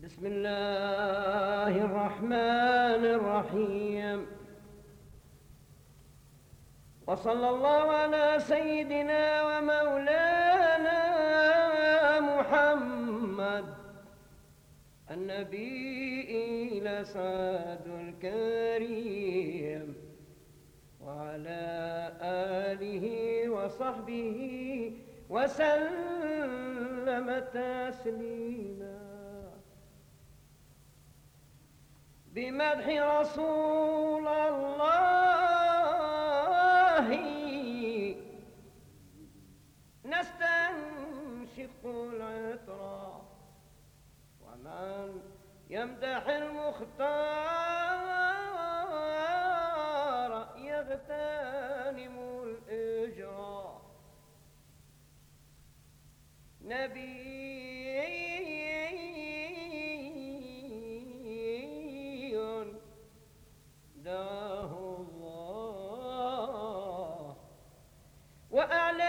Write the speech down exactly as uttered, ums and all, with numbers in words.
بسم الله الرحمن الرحيم. وصلى الله على سيدنا ومولانا محمد النبي الأسعد الكريم وعلى آله وصحبه وسلم تسليما. بمدح رسول الله نستنشق العطر، ومن يمدح المختار يغتنم الإجرى. نبي دعاه الله وأعلى